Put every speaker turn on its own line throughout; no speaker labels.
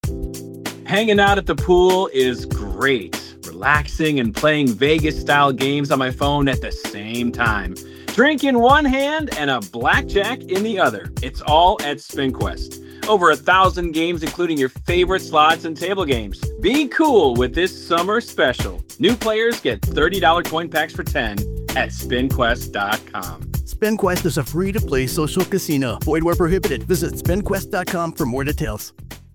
Hanging out at the pool is great. Relaxing and playing Vegas-style games on my phone at the same time. Drink in one hand and a blackjack in the other. It's all at SpinQuest. Over 1,000 games, including your favorite slots and table games. Be cool with this summer special. New players get $30 coin packs for 10 at SpinQuest.com.
SpinQuest is a free-to-play social casino. Void where prohibited. Visit SpinQuest.com for more details.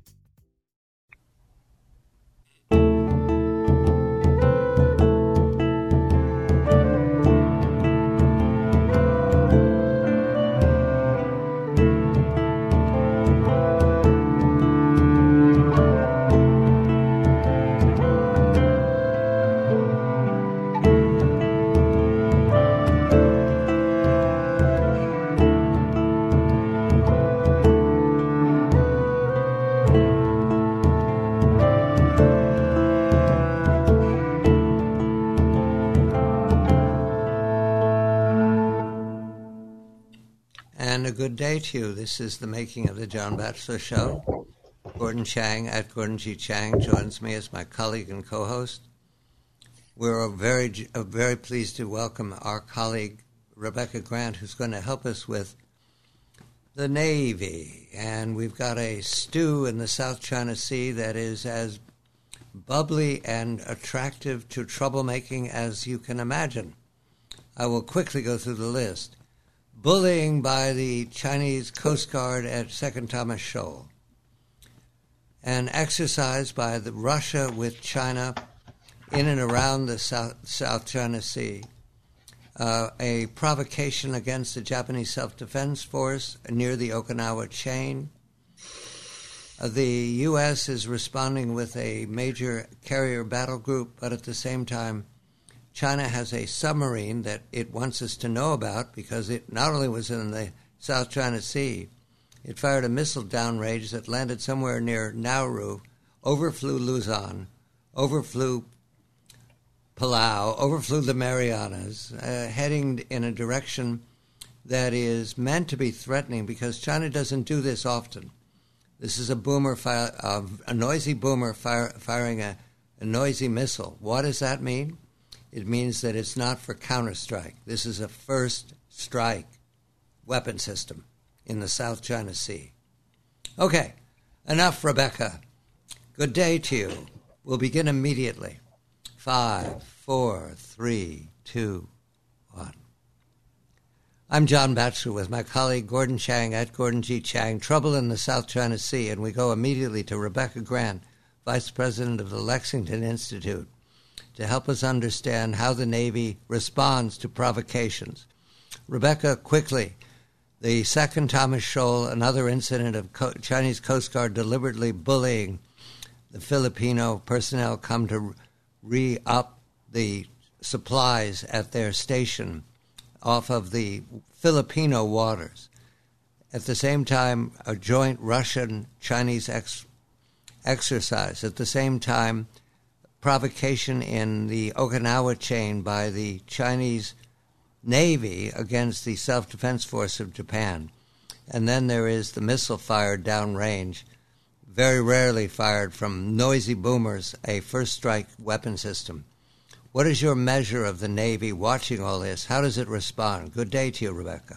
And a good day to you. This is the making of the John Batchelor Show. Gordon Chang at Gordon G. Chang joins me as my colleague and co-host. We're very pleased to welcome our colleague Rebecca Grant, who's going to help us with the Navy. And we've got a stew in the South China Sea that is as bubbly and attractive to troublemaking as you can imagine. I will quickly go through the list. Bullying by the Chinese Coast Guard at Second Thomas Shoal. An exercise by Russia with China in and around the South China Sea. A provocation against the Japanese Self-Defense Force near the Okinawa chain. The U.S. is responding with a major carrier battle group, but at the same time, China has a submarine that it wants us to know about because it not only was in the South China Sea, it fired a missile downrange that landed somewhere near Nauru, overflew Luzon, overflew Palau, overflew the Marianas, heading in a direction that is meant to be threatening because China doesn't do this often. This is a noisy boomer firing a noisy missile. What does that mean? It means that it's not for counterstrike. This is a first strike weapon system in the South China Sea. Okay, enough, Rebecca. Good day to you. We'll begin immediately. 5, 4, 3, 2, 1. I'm John Batchelor with my colleague Gordon Chang at Gordon G. Chang. Trouble in the South China Sea, and we go immediately to Rebecca Grant, Vice President of the Lexington Institute, to help us understand how the Navy responds to provocations. Rebecca, quickly, the Second Thomas Shoal, another incident of Chinese Coast Guard deliberately bullying the Filipino personnel come to re-up the supplies at their station off of the Filipino waters. At the same time, a joint Russian-Chinese exercise. At the same time, provocation in the Okinawa chain by the Chinese Navy against the Self-Defense Force of Japan. And then there is the missile fired downrange, very rarely fired from noisy boomers, a first strike weapon system. What is your measure of the Navy watching all this? How does it respond? Good day to you, Rebecca.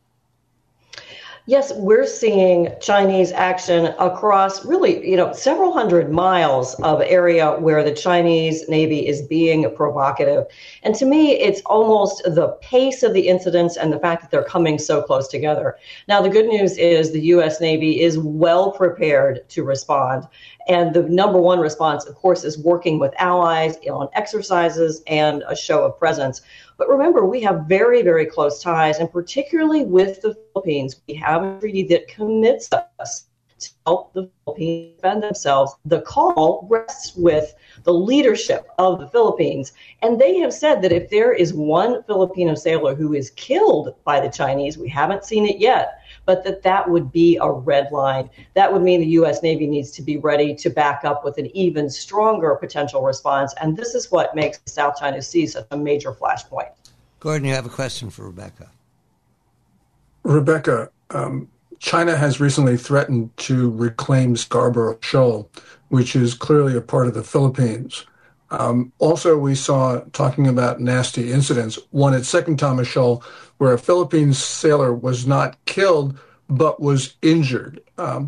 Yes, we're seeing Chinese action across really, several hundred miles of area where the Chinese Navy is being provocative. And to me, it's almost the pace of the incidents and the fact that they're coming so close together. Now, the good news is the U.S. Navy is well prepared to respond. And the number one response, of course, is working with allies on exercises and a show of presence. But remember, we have very, very close ties, and particularly with the Philippines, we have a treaty that commits us to help the Philippines defend themselves. The call rests with the leadership of the Philippines, and they have said that if there is one Filipino sailor who is killed by the Chinese, we haven't seen it yet, but that would be a red line. That would mean the U.S. Navy needs to be ready to back up with an even stronger potential response, and this is what makes the South China Sea such a major flashpoint.
Gordon, you have a question for Rebecca.
Rebecca, China has recently threatened to reclaim Scarborough Shoal, which is clearly a part of the Philippines. Also, we saw, talking about nasty incidents, one at Second Thomas Shoal, where a Philippine sailor was not killed, but was injured.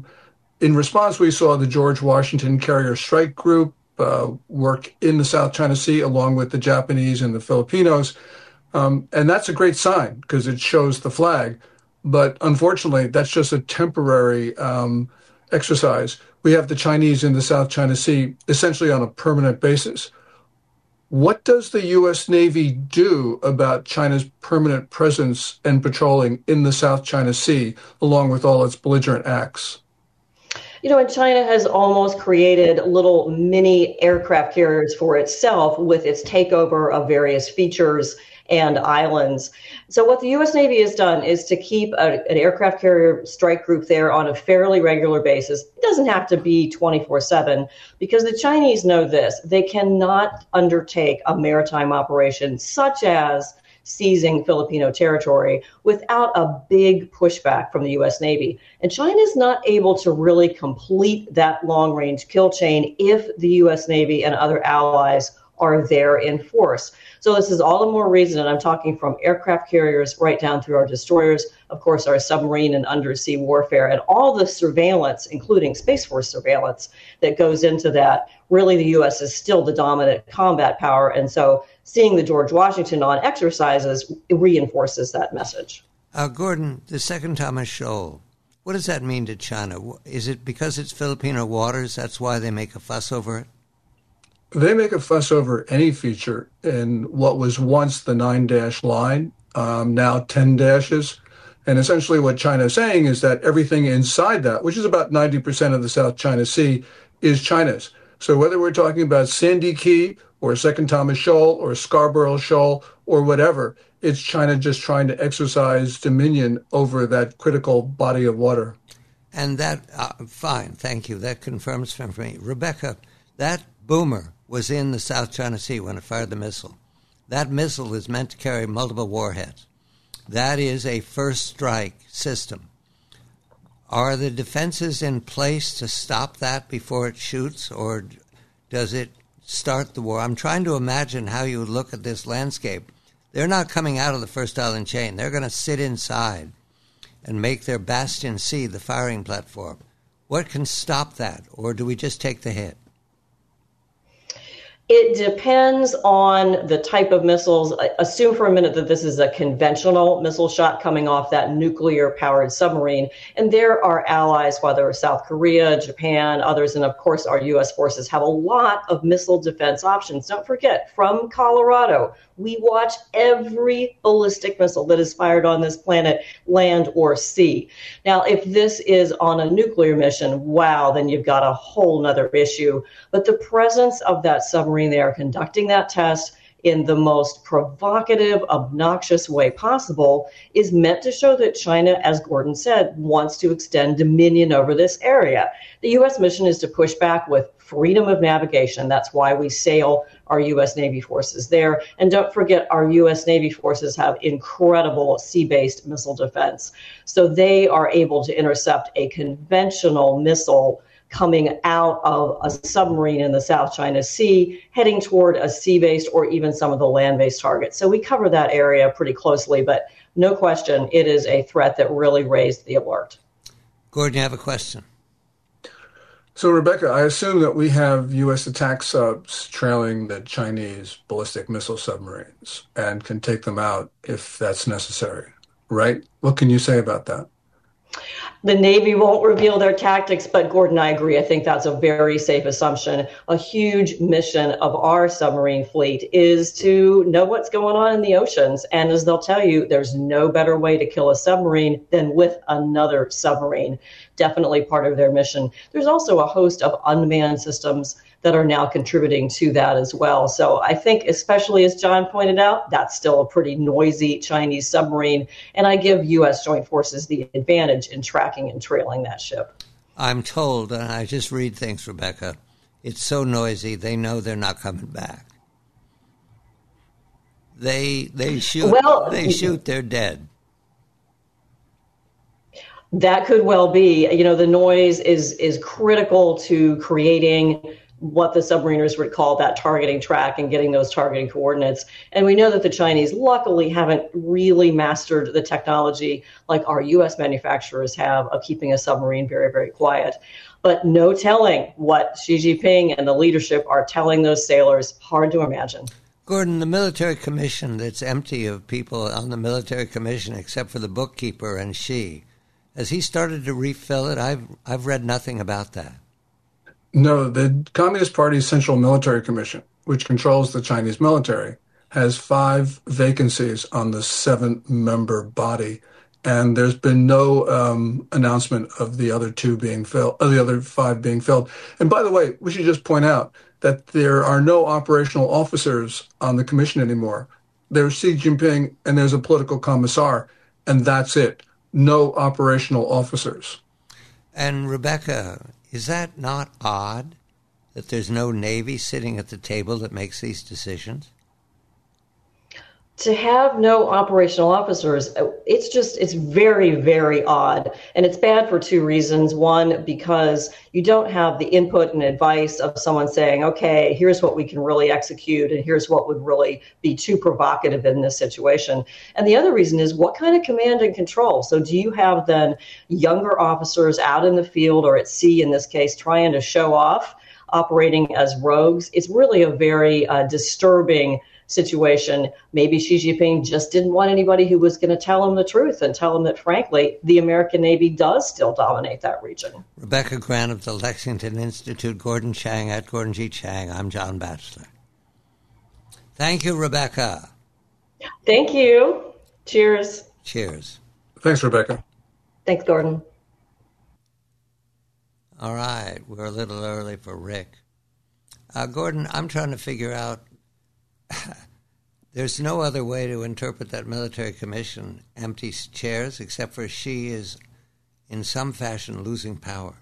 In response, we saw the George Washington Carrier Strike Group work in the South China Sea along with the Japanese and the Filipinos. And that's a great sign because it shows the flag. But unfortunately, that's just a temporary exercise. We have the Chinese in the South China Sea essentially on a permanent basis. What does the U.S. Navy do about China's permanent presence and patrolling in the South China Sea, along with all its belligerent acts?
And China has almost created little mini aircraft carriers for itself with its takeover of various features and islands. So what the U.S. Navy has done is to keep an aircraft carrier strike group there on a fairly regular basis. It doesn't have to be 24/7 because the Chinese know this. They cannot undertake a maritime operation such as seizing Filipino territory without a big pushback from the U.S. Navy. And China is not able to really complete that long-range kill chain if the U.S. Navy and other allies are there in force. So this is all the more reason, and I'm talking from aircraft carriers right down through our destroyers, of course, our submarine and undersea warfare, and all the surveillance, including Space Force surveillance, that goes into that. Really, the U.S. is still the dominant combat power, and so seeing the George Washington on exercises reinforces that message.
Gordon, the Second Thomas Shoal, what does that mean to China? Is it because it's Filipino waters, that's why they make a fuss over it?
They make a fuss over any feature in what was once the 9-dash line, now 10 dashes. And essentially what China is saying is that everything inside that, which is about 90% of the South China Sea, is China's. So whether we're talking about Sandy Key or Second Thomas Shoal or Scarborough Shoal or whatever, it's China just trying to exercise dominion over that critical body of water.
And that, fine, thank you. That confirms for me. Rebecca, that boomer was in the South China Sea when it fired the missile. That missile is meant to carry multiple warheads. That is a first strike system. Are the defenses in place to stop that before it shoots, or does it start the war? I'm trying to imagine how you would look at this landscape. They're not coming out of the first island chain. They're going to sit inside and make their Bastion C the firing platform. What can stop that, or do we just take the hit?
It depends on the type of missiles. Assume for a minute that this is a conventional missile shot coming off that nuclear-powered submarine. And there are allies, whether South Korea, Japan, others, and of course our U.S. forces have a lot of missile defense options. Don't forget, from Colorado, we watch every ballistic missile that is fired on this planet, land or sea. Now, if this is on a nuclear mission, wow, then you've got a whole nother issue. But the presence of that submarine there conducting that test in the most provocative, obnoxious way possible is meant to show that China, as Gordon said, wants to extend dominion over this area. The U.S. mission is to push back with freedom of navigation. That's why we sail our U.S. Navy forces there. And don't forget, our U.S. Navy forces have incredible sea-based missile defense. So they are able to intercept a conventional missile coming out of a submarine in the South China Sea, heading toward a sea-based or even some of the land-based targets. So we cover that area pretty closely, but no question, it is a threat that really raised the alert.
Gordon, you have a question?
So, Rebecca, I assume that we have U.S. attack subs trailing the Chinese ballistic missile submarines and can take them out if that's necessary, right? What can you say about that?
The Navy won't reveal their tactics, but Gordon, I agree. I think that's a very safe assumption. A huge mission of our submarine fleet is to know what's going on in the oceans. And as they'll tell you, there's no better way to kill a submarine than with another submarine. Definitely part of their mission. There's also a host of unmanned systems that are now contributing to that as well. So I think, especially as John pointed out, that's still a pretty noisy Chinese submarine. And I give U.S. Joint Forces the advantage in tracking and trailing that ship.
I'm told, and I just read things, Rebecca, it's so noisy, they know they're not coming back. They shoot, they're dead.
That could well be. The noise is critical to creating what the submariners would call that targeting track and getting those targeting coordinates. And we know that the Chinese luckily haven't really mastered the technology like our U.S. manufacturers have of keeping a submarine very, very quiet. But no telling what Xi Jinping and the leadership are telling those sailors. Hard to imagine.
Gordon, the military commission that's empty of people on the military commission except for the bookkeeper and Xi, has he started to refill it? I've read nothing about that.
No, the Communist Party's Central Military Commission, which controls the Chinese military, has 5 vacancies on the 7-member body, and there's been no announcement of the other 2 being filled, of the other 5 being filled. And by the way, we should just point out that there are no operational officers on the commission anymore. There's Xi Jinping and there's a political commissar, and that's it. No operational officers.
And Rebecca, is that not odd that there's no Navy sitting at the table that makes these decisions?
To have no operational officers, it's very, very odd. And it's bad for 2 reasons. One, because you don't have the input and advice of someone saying, okay, here's what we can really execute, and here's what would really be too provocative in this situation. And the other reason is, what kind of command and control? So do you have then younger officers out in the field or at sea, in this case, trying to show off, operating as rogues? It's really a very disturbing situation. Maybe Xi Jinping just didn't want anybody who was going to tell him the truth and tell him that, frankly, the American Navy does still dominate that region.
Rebecca Grant of the Lexington Institute, Gordon Chang at Gordon G. Chang. I'm John Batchelor. Thank you, Rebecca.
Thank you. Cheers.
Cheers.
Thanks, Rebecca.
Thanks, Gordon.
All right. We're a little early for Rick. Gordon, I'm trying to figure out, there's no other way to interpret that military commission, empty chairs, except for Xi is in some fashion losing power.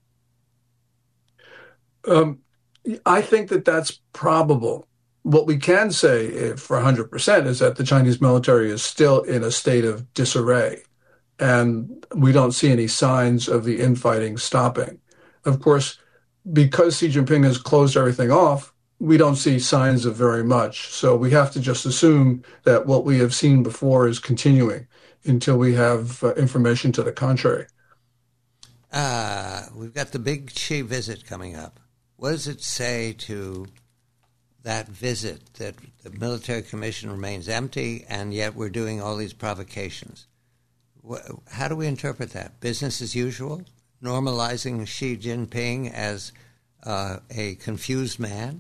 I think that that's probable. What we can say for 100% is that the Chinese military is still in a state of disarray, and we don't see any signs of the infighting stopping. Of course, because Xi Jinping has closed everything off, we don't see signs of very much. So we have to just assume that what we have seen before is continuing until we have information to the contrary.
We've got the big Xi visit coming up. What does it say to that visit, that the military commission remains empty and yet we're doing all these provocations? How do we interpret that? Business as usual? Normalizing Xi Jinping as a confused man?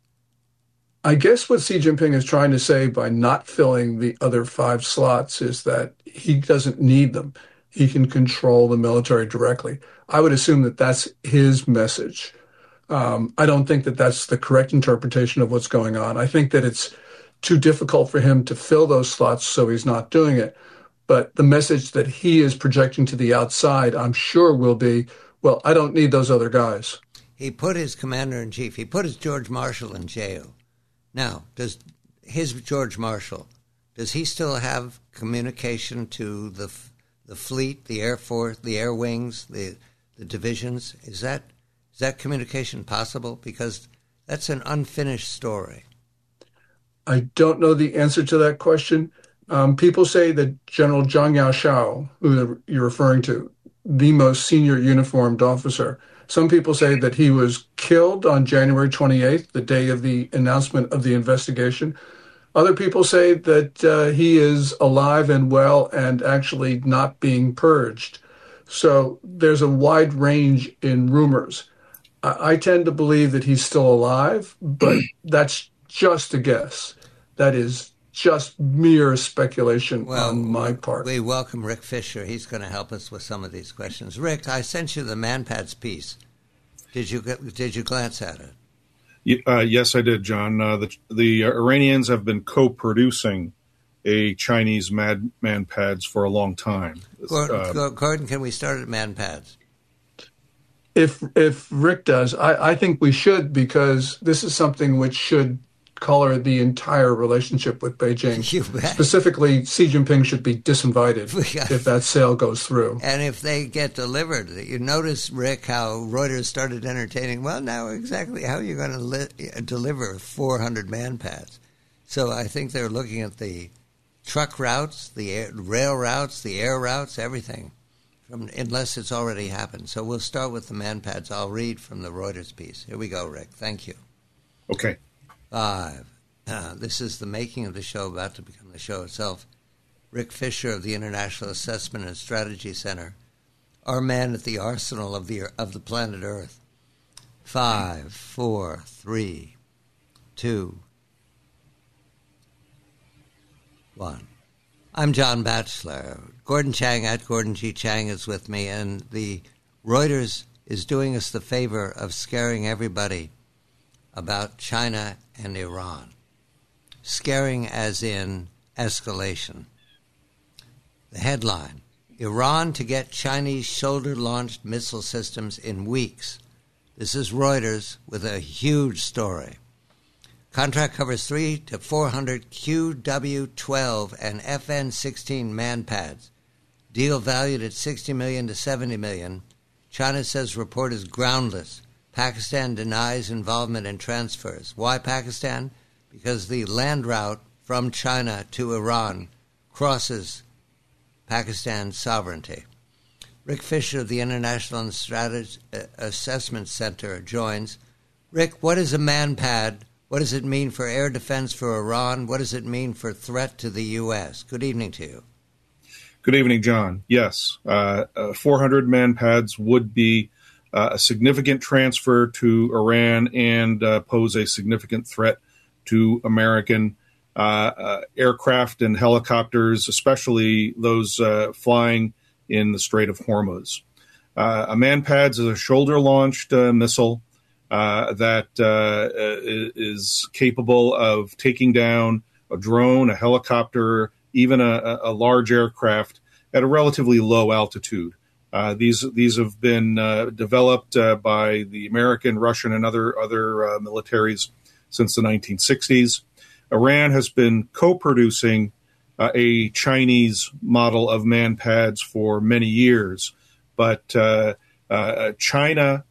I guess what Xi Jinping is trying to say by not filling the other 5 slots is that he doesn't need them. He can control the military directly. I would assume that that's his message. I don't think that that's the correct interpretation of what's going on. I think that it's too difficult for him to fill those slots, so he's not doing it. But the message that he is projecting to the outside, I'm sure, will be, well, I don't need those other guys.
He put his commander-in-chief, he put his George Marshall in jail. Now, does his George Marshall, does he still have communication to the fleet, the Air Force, the Air Wings, the divisions? Is that communication possible? Because that's an unfinished story.
I don't know the answer to that question. People say that General Zhang Yaoshao, who you're referring to, the most senior uniformed officer, some people say that he was killed on January 28th, the day of the announcement of the investigation. Other people say that he is alive and well and actually not being purged. So there's a wide range in rumors. I tend to believe that he's still alive, but that's just a guess. That is just mere speculation on my part.
We welcome Rick Fisher. He's going to help us with some of these questions. Rick, I sent you the ManPads piece. Did you glance at it?
Yes, I did, John. The Iranians have been co-producing a Chinese ManPads for a long time.
Gordon, can we start at ManPads?
If Rick does, I think we should, because this is something which should color the entire relationship with Beijing.
You bet.
Specifically, Xi Jinping should be disinvited if that sale goes through.
And if they get delivered, you notice, Rick, how Reuters started entertaining, well, now exactly how are you going to deliver 400 man-pads? So I think they're looking at the truck routes, the rail routes, the air routes, everything, unless it's already happened. So we'll start with the man-pads. I'll read from the Reuters piece. Here we go, Rick. Thank you.
Okay.
5. This is the making of the show, about to become the show itself. Rick Fisher of the International Assessment and Strategy Center, our man at the arsenal of the planet Earth. 5, 4, 3, 2, 1. I'm John Batchelor. Gordon Chang at Gordon G. Chang is with me, and the Reuters is doing us the favor of scaring everybody about China and Iran. Scaring as in escalation. The headline, Iran to get Chinese shoulder-launched missile systems in weeks. This is Reuters with a huge story. Contract covers 300 to 400 QW-12 and FN-16 man-pads. Deal valued at $60 million to $70 million. China says report is groundless. Pakistan denies involvement in transfers. Why Pakistan? Because the land route from China to Iran crosses Pakistan's sovereignty. Rick Fisher of the International Assessment Center joins. Rick, what is a man-pad? What does it mean for air defense for Iran? What does it mean for threat to the U.S.? Good evening to you.
Good evening, John. Yes, 400 man-pads would be a significant transfer to Iran and pose a significant threat to American aircraft and helicopters, especially those flying in the Strait of Hormuz. A man-pads is a shoulder-launched missile that is capable of taking down a drone, a helicopter, even a large aircraft at a relatively low altitude. These have been developed by the American, Russian, and other militaries since the 1960s. Iran has been co-producing a Chinese model of man-pads for many years, but China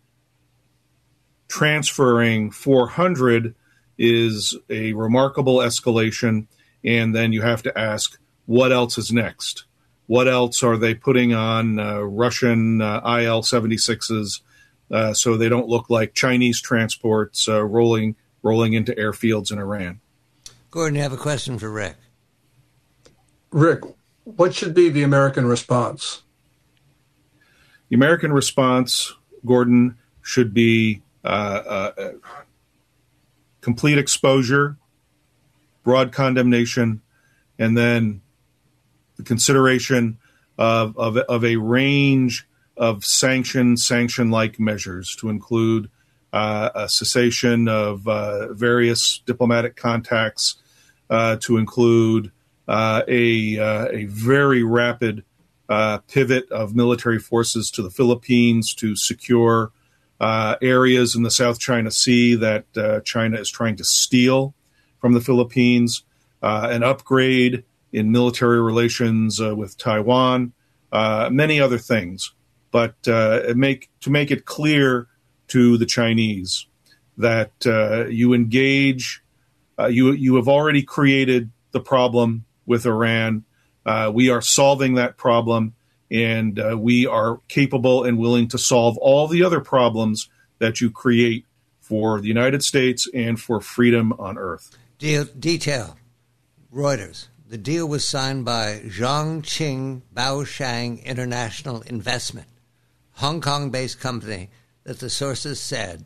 transferring 400 is a remarkable escalation, and then you have to ask, what else is next? What else are they putting on Russian IL-76s so they don't look like Chinese transports rolling into airfields in Iran?
Gordon, you have a question for Rick.
Rick, what should be the American response?
The American response, Gordon, should be complete exposure, broad condemnation, and then the consideration of a range of sanction-like measures to include a cessation of various diplomatic contacts, to include a very rapid pivot of military forces to the Philippines to secure areas in the South China Sea that China is trying to steal from the Philippines, an upgrade in military relations with Taiwan, many other things. But to make it clear to the Chinese that you engage, you have already created the problem with Iran. We are solving that problem, and we are capable and willing to solve all the other problems that you create for the United States and for freedom on Earth.
Detail. Reuters. The deal was signed by Zhongqing Baoshang International Investment, Hong Kong-based company that the sources said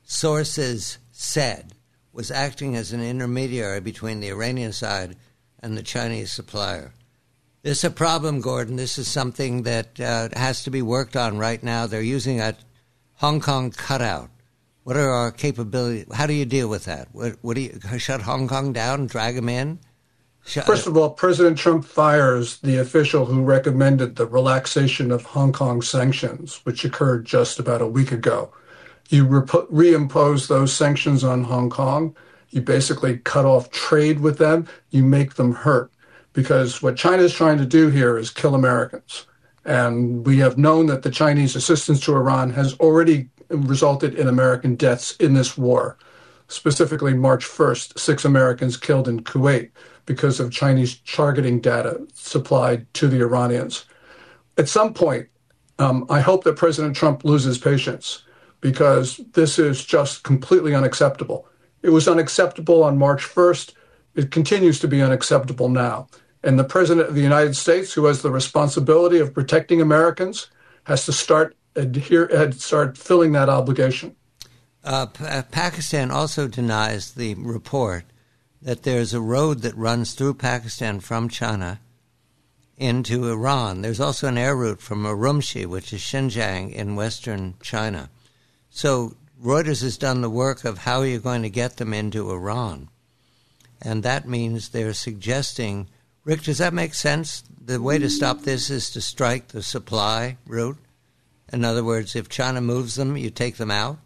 was acting as an intermediary between the Iranian side and the Chinese supplier. This is a problem, Gordon. This is something that has to be worked on right now. They're using a Hong Kong cutout. What are our capabilities? How do you deal with that? What do you shut Hong Kong down, drag them in?
First of all, President Trump fires the official who recommended the relaxation of Hong Kong sanctions, which occurred just about a week ago. You reimpose those sanctions on Hong Kong, You basically cut off trade with them. You make them hurt. Because what China is trying to do here is kill Americans. And we have known that the Chinese assistance to Iran has already resulted in American deaths in this war. Specifically, March 1st, 6 Americans killed in Kuwait because of Chinese targeting data supplied to the Iranians. At some point, I hope that President Trump loses patience, because this is just completely unacceptable. It was unacceptable on March 1st. It continues to be unacceptable now. And the President of the United States, who has the responsibility of protecting Americans, has to start filling that obligation.
Pakistan also denies the report that there's a road that runs through Pakistan from China into Iran. There's also an air route from Urumqi, which is Xinjiang in western China. So Reuters has done the work of how you're going to get them into Iran. And that means they're suggesting, Rick, does that make sense? The way to stop this is to strike the supply route. In other words, if China moves them, you take them out?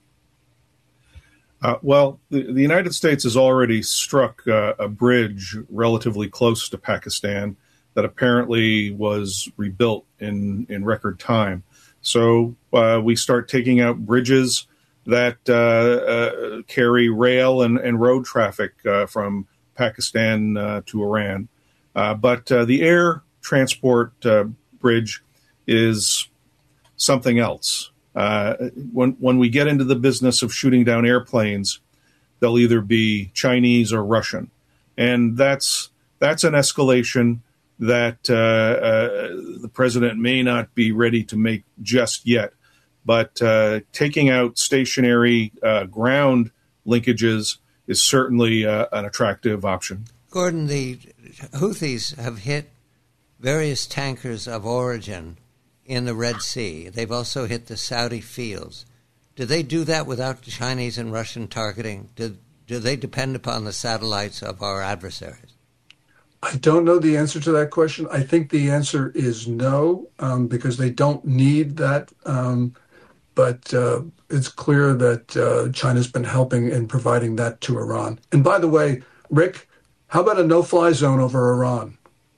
Well, the United States has already struck a bridge relatively close to Pakistan that apparently was rebuilt in record time. So we start taking out bridges that carry rail and road traffic from Pakistan to Iran. But the air transport bridge is something else. When we get into the business of shooting down airplanes, they'll either be Chinese or Russian. And that's an escalation that the president may not be ready to make just yet. But taking out stationary ground linkages is certainly an attractive option.
Gordon, the Houthis have hit various tankers of origin in the Red Sea. They've also hit the Saudi fields. Do they do that without Chinese and Russian targeting? Do they depend upon the satellites of our adversaries?
I don't know the answer to that question. I think the answer is no, because they don't need that. But it's clear that China's been helping in providing that to Iran. And by the way, Rick, how about a no-fly zone over Iran?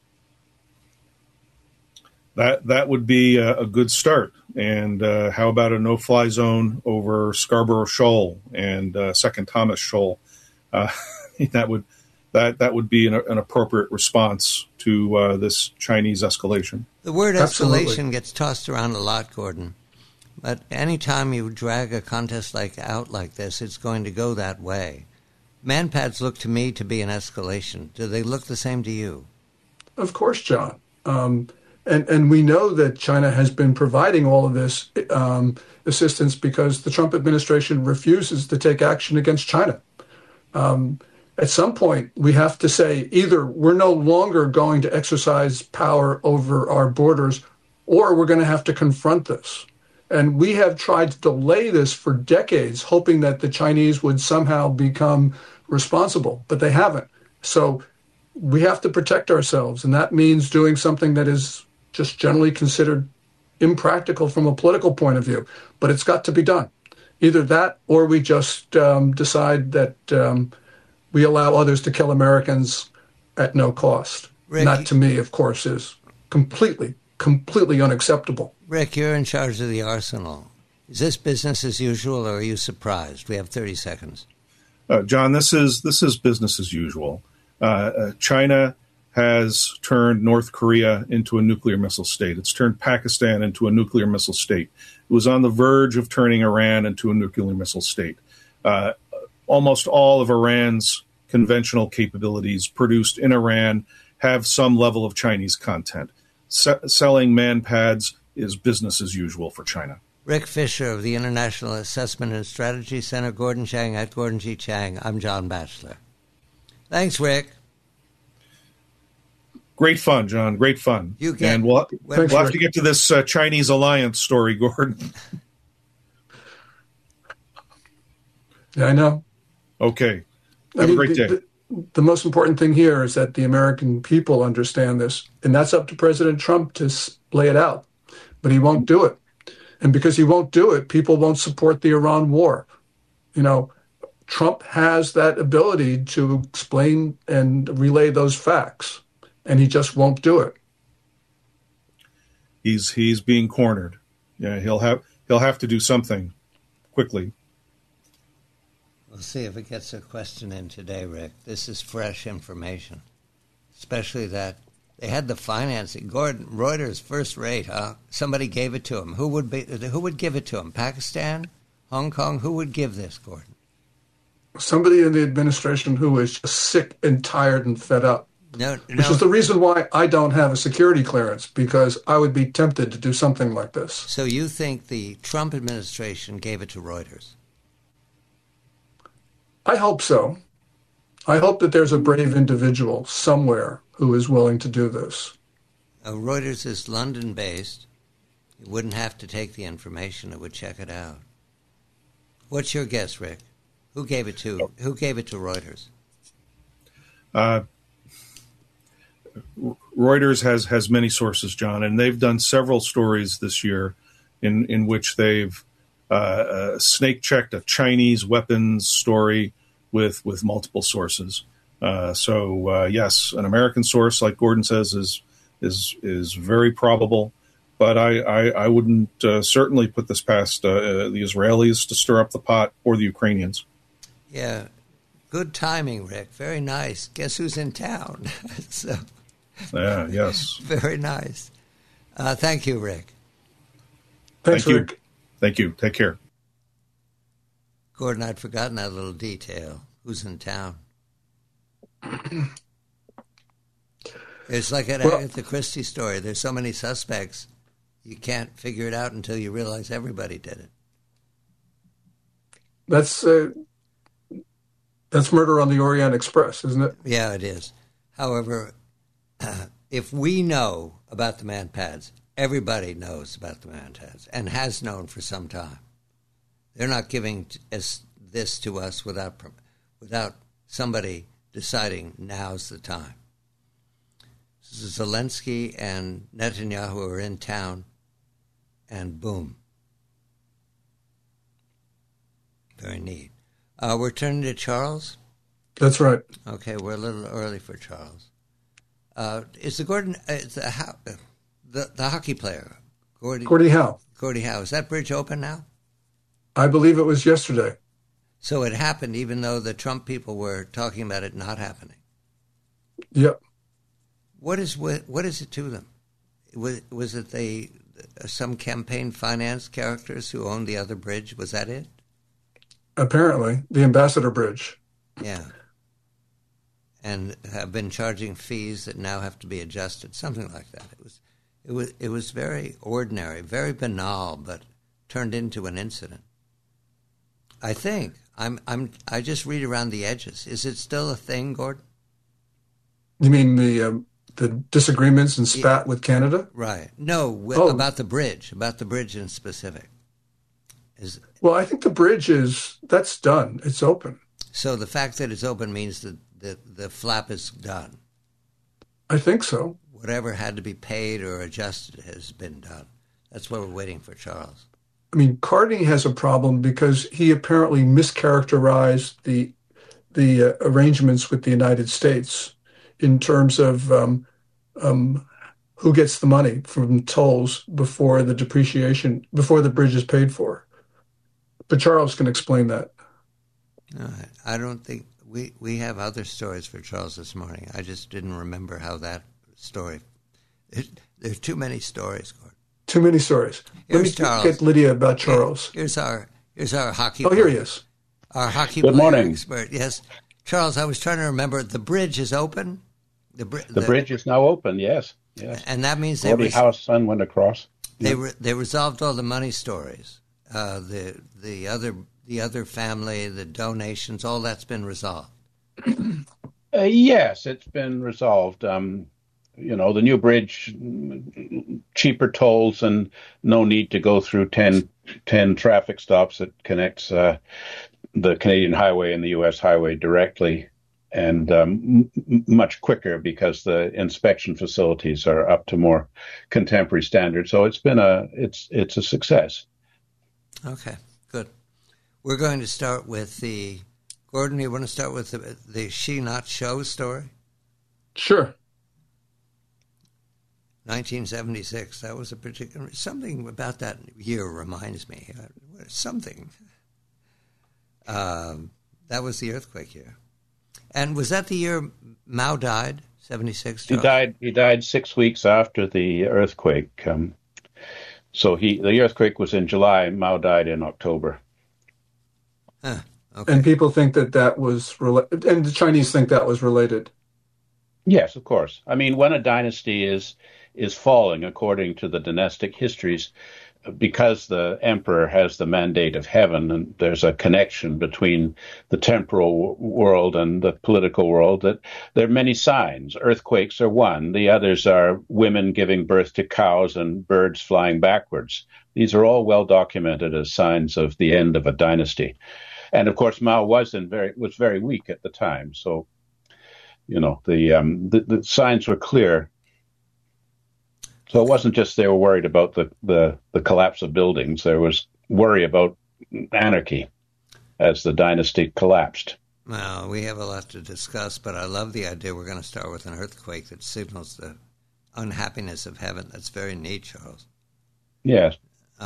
That would be a good start. And how about a no-fly zone over Scarborough Shoal and Second Thomas Shoal? That would be an appropriate response to this Chinese escalation.
The word
Absolutely.
escalation gets tossed around a lot, Gordon. But anytime you drag a contest out like this, it's going to go that way. Manpads look to me to be an escalation. Do they look the same to you?
Of course, John. And we know that China has been providing all of this assistance because the Trump administration refuses to take action against China. At some point, we have to say either we're no longer going to exercise power over our borders, or we're going to have to confront this. And we have tried to delay this for decades, hoping that the Chinese would somehow become responsible, but they haven't. So we have to protect ourselves, and that means doing something that is just generally considered impractical from a political point of view. But it's got to be done. Either that, or we just decide that we allow others to kill Americans at no cost.
Rick,
that, to me, of course, is completely unacceptable.
Rick, you're in charge of the arsenal. Is this business as usual, or are you surprised? We have 30 seconds.
John, this is business as usual. China has turned North Korea into a nuclear missile state. It's turned Pakistan into a nuclear missile state. It was on the verge of turning Iran into a nuclear missile state. Almost all of Iran's conventional capabilities produced in Iran have some level of Chinese content. Selling manpads is business as usual for China.
Rick Fisher of the International Assessment and Strategy Center, Gordon Chang at Gordon G. Chang. I'm John Batchelor. Thanks, Rick.
Great fun, John. Great fun. And we'll have to get to this Chinese alliance story, Gordon.
Yeah, I know.
Okay. Have a great day.
The most important thing here is that the American people understand this, and that's up to President Trump to lay it out. But he won't do it. And because he won't do it, people won't support the Iran war. You know, Trump has that ability to explain and relay those facts, and he just won't do it.
He's being cornered. Yeah, he'll have to do something quickly.
We'll see if it gets a question in today, Rick. This is fresh information, especially that they had the financing. Gordon, Reuters, first rate, huh? Somebody gave it to him. Who would give it to him? Pakistan? Hong Kong? Who would give this, Gordon?
Somebody in the administration who is just sick and tired and fed up. Which is the reason why I don't have a security clearance, because I would be tempted to do something like this.
So you think the Trump administration gave it to Reuters?
I hope so. I hope that there's a brave individual somewhere who is willing to do this.
Reuters is London-based. You wouldn't have to take the information; it would check it out. What's your guess, Rick? Who gave it to Reuters?
Reuters has many sources, John, and they've done several stories this year in which they've snake-checked a Chinese weapons story with multiple sources. Yes, an American source, like Gordon says, is very probable. But I wouldn't certainly put this past the Israelis to stir up the pot, or the Ukrainians.
Yeah, good timing, Rick. Very nice. Guess who's in town? So,
yeah, yes.
Very nice. Thank you, Rick.
Thanks,
Thank you.
Rick.
Thank you. Take care.
Gordon, I'd forgotten that little detail. Who's in town? It's like an Agatha Christie story. There's so many suspects, you can't figure it out until you realize everybody did it.
That's Murder on the Orient Express, isn't it?
Yeah, it is. However, if we know about the man-pads, everybody knows about the man-pads and has known for some time. They're not giving this to us without somebody deciding now's the time. Zelensky and Netanyahu are in town, and boom. Very neat. We're turning to Charles?
That's right.
Okay, we're a little early for Charles. Is the hockey player,
Gordie Howe.
Gordie Howe, is that bridge open now?
I believe it was yesterday.
So it happened even though the Trump people were talking about it not happening.
Yep.
What is it to them? Was it some campaign finance characters who owned the other bridge? Was that it?
Apparently, the Ambassador Bridge.
Yeah. And have been charging fees that now have to be adjusted, something like that. It was very ordinary, very banal, but turned into an incident. I think I just read around the edges. Is it still a thing, Gordon?
You mean the disagreements and spat with Canada?
Right. No, about the bridge in specific.
Well, I think the bridge that's done. It's open.
So the fact that it's open means that the flap is done.
I think so.
Whatever had to be paid or adjusted has been done. That's what we're waiting for, Charles.
I mean, Carney has a problem because he apparently mischaracterized the arrangements with the United States in terms of who gets the money from tolls before the bridge is paid for. But Charles can explain that.
I don't think we have other stories for Charles this morning. I just didn't remember how that story. There are too many stories, Gordon.
Too many stories. Let me get Lydia about Charles.
Here's our hockey.
Oh, here he is.
Our hockey
Good morning.
Expert. Yes, Charles. I was trying to remember. The bridge is open.
The bridge is now open. Yes.
And that means
Gordie Howe's son went across.
They resolved all the money stories. The other family, the donations, all that's been resolved.
Yes, it's been resolved. The new bridge, cheaper tolls, and no need to go through 10 traffic stops. It connects the Canadian highway and the U.S. highway directly, and much quicker because the inspection facilities are up to more contemporary standards. So it's been it's a success.
Okay, good. We're going to start with the Gordon, you want to start with the She Not Show story?
Sure.
1976. That was a particular... Something about that year reminds me. Something. That was the earthquake year. And was that the year Mao died? 76?
He died 6 weeks after the earthquake. So the earthquake was in July. Mao died in October.
Huh. Okay.
And people think that was related, and the Chinese think that was related.
Yes, of course. I mean, when a dynasty is falling, according to the dynastic histories, because the emperor has the mandate of heaven, and there's a connection between the temporal world and the political world, that there are many signs. Earthquakes are one. The others are women giving birth to cows and birds flying backwards. These are all well documented as signs of the end of a dynasty. And of course, Mao was very weak at the time. So, the signs were clear. So it wasn't just they were worried about the collapse of buildings. There was worry about anarchy as the dynasty collapsed.
Well, we have a lot to discuss, but I love the idea we're going to start with an earthquake that signals the unhappiness of heaven. That's very neat, Charles.
Yes.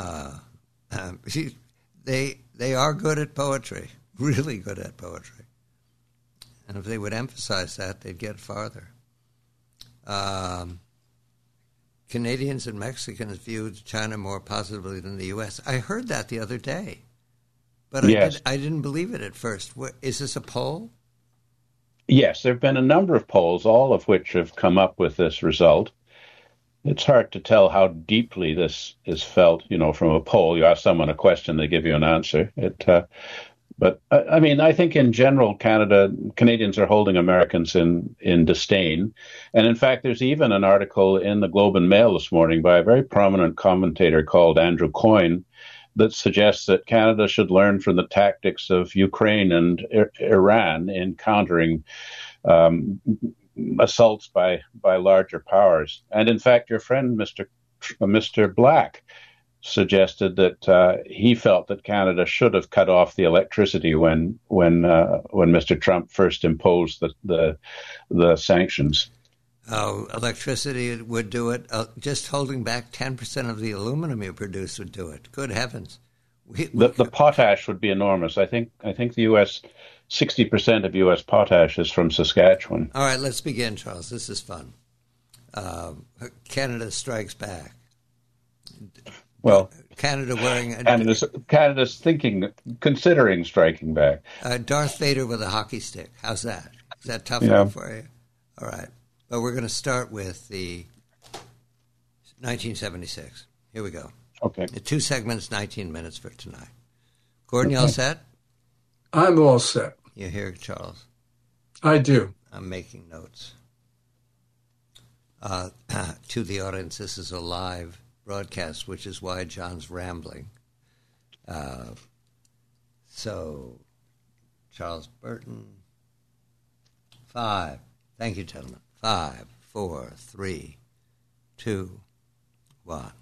They are good at poetry, really good at poetry. And if they would emphasize that, they'd get farther. Canadians and Mexicans viewed China more positively than the U.S. I heard that the other day, but
yes.
I didn't believe it at first. Is this a poll?
Yes, there have been a number of polls, all of which have come up with this result. It's hard to tell how deeply this is felt, from a poll. You ask someone a question, they give you an answer. But I think in general, Canadians are holding Americans in disdain. And in fact, there's even an article in the Globe and Mail this morning by a very prominent commentator called Andrew Coyne that suggests that Canada should learn from the tactics of Ukraine and Iran in countering assaults by larger powers. And in fact, your friend, Mr. Black, suggested that he felt that Canada should have cut off the electricity when Mr. Trump first imposed the sanctions.
Oh, electricity would do it. Just holding back 10% of the aluminum you produce would do it. Good heavens!
The potash would be enormous. I think the U.S. 60% of U.S. potash is from Saskatchewan.
All right, let's begin, Charles. This is fun. Canada strikes back.
Well,
Canada's
considering striking back.
Darth Vader with a hockey stick. How's that? Is that tough enough for you? All right. But we're going to start with the 1976. Here we go.
Okay.
2 segments, 19 minutes for tonight. Gordon, you all set?
I'm all set.
You hear, Charles?
I do.
I'm making notes. To the audience, this is a live broadcast, which is why John's rambling. So, Charles Burton. 5. Thank you, gentlemen. 5, 4, 3, 2, 1.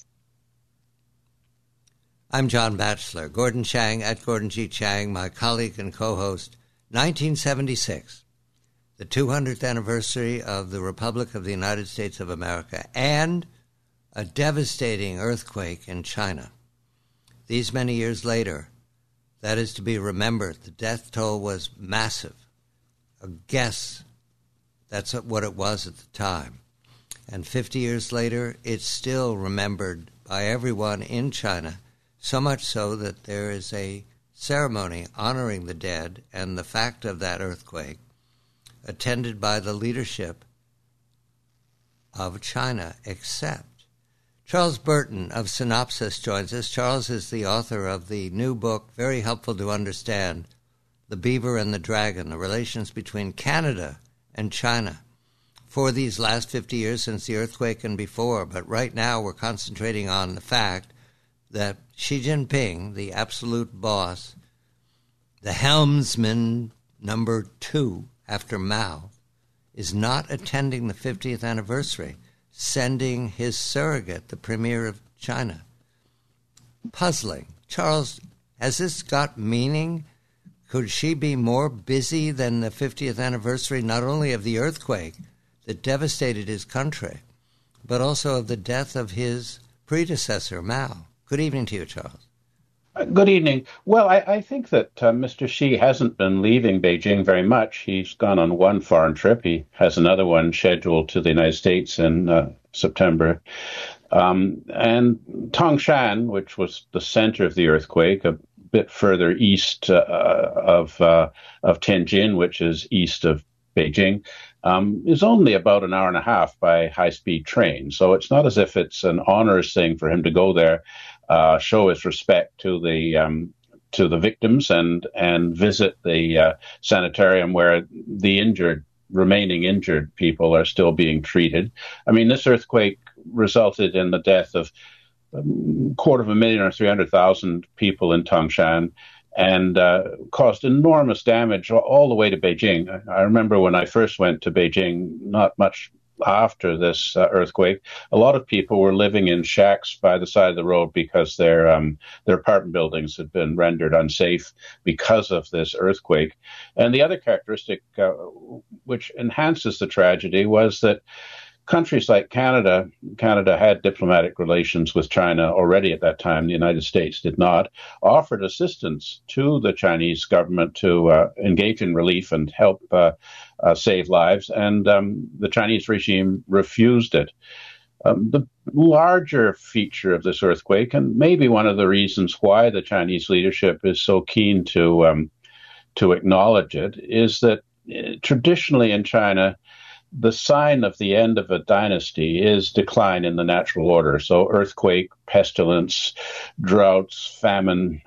I'm John Batchelor. Gordon Chang at Gordon G. Chang, my colleague and co-host. 1976, the 200th anniversary of the Republic of the United States of America, and a devastating earthquake in China. These many years later, that is to be remembered. The death toll was massive. A guess, that's what it was at the time. And 50 years later, it's still remembered by everyone in China, so much so that there is a ceremony honoring the dead and the fact of that earthquake, attended by the leadership of China, except Charles Burton of Synopsis joins us. Charles is the author of the new book, very helpful to understand, The Beaver and the Dragon, the relations between Canada and China for these last 50 years since the earthquake and before. But right now we're concentrating on the fact that Xi Jinping, the absolute boss, the helmsman number 2 after Mao, is not attending the 50th anniversary, sending his surrogate, the Premier of China. Puzzling. Charles, has this got meaning? Could she be more busy than the 50th anniversary, not only of the earthquake that devastated his country, but also of the death of his predecessor, Mao? Good evening to you, Charles.
Good evening. Well, I think that Mr. Xi hasn't been leaving Beijing very much. He's gone on one foreign trip. He has another one scheduled to the United States in September. And Tangshan, which was the center of the earthquake, a bit further east of Tianjin, which is east of Beijing, is only about an hour and a half by high-speed train. So it's not as if it's an onerous thing for him to go there, show his respect to the victims, and visit the sanitarium where the remaining injured people are still being treated. I mean, this earthquake resulted in the death of 250,000 or 300,000 people in Tangshan, and caused enormous damage all the way to Beijing. I remember when I first went to Beijing, not much after this earthquake, a lot of people were living in shacks by the side of the road because their apartment buildings had been rendered unsafe because of this earthquake. And the other characteristic which enhances the tragedy was that countries like Canada had diplomatic relations with China already at that time. The United States did not, offered assistance to the Chinese government to engage in relief and help save lives, and the Chinese regime refused it. The larger feature of this earthquake, and maybe one of the reasons why the Chinese leadership is so keen to acknowledge it, is that traditionally in China, the sign of the end of a dynasty is decline in the natural order. So earthquake, pestilence, droughts, famine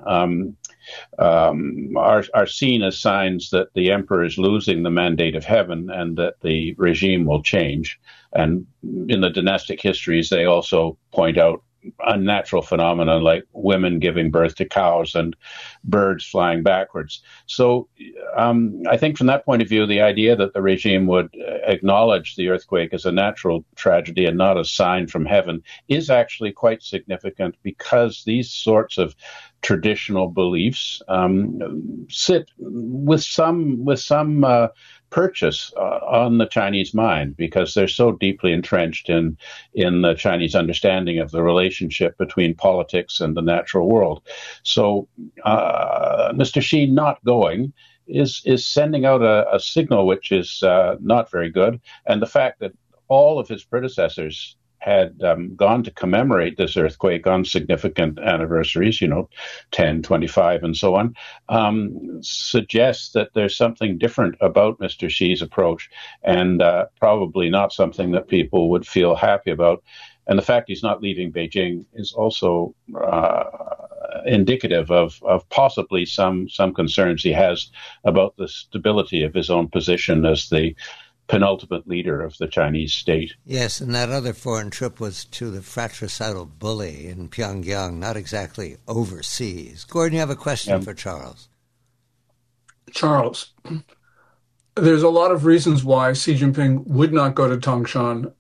are seen as signs that the emperor is losing the mandate of heaven and that the regime will change. And in the dynastic histories, they also point out unnatural phenomena like women giving birth to cows and birds flying backwards. So I think from that point of view, the idea that the regime would acknowledge the earthquake as a natural tragedy and not a sign from heaven is actually quite significant, because these sorts of traditional beliefs sit with some purchase on the Chinese mind, because they're so deeply entrenched in the Chinese understanding of the relationship between politics and the natural world. So Mr. Xi not going is sending out a signal which is not very good. And the fact that all of his predecessors had gone to commemorate this earthquake on significant anniversaries, 10, 25, and so on, suggests that there's something different about Mr. Xi's approach, and probably not something that people would feel happy about. And the fact he's not leaving Beijing is also indicative of possibly some concerns he has about the stability of his own position as the penultimate leader of the Chinese state.
Yes, and that other foreign trip was to the fratricidal bully in Pyongyang, not exactly overseas. Gordon, you have a question for Charles.
Charles, there's a lot of reasons why Xi Jinping would not go to Tangshan.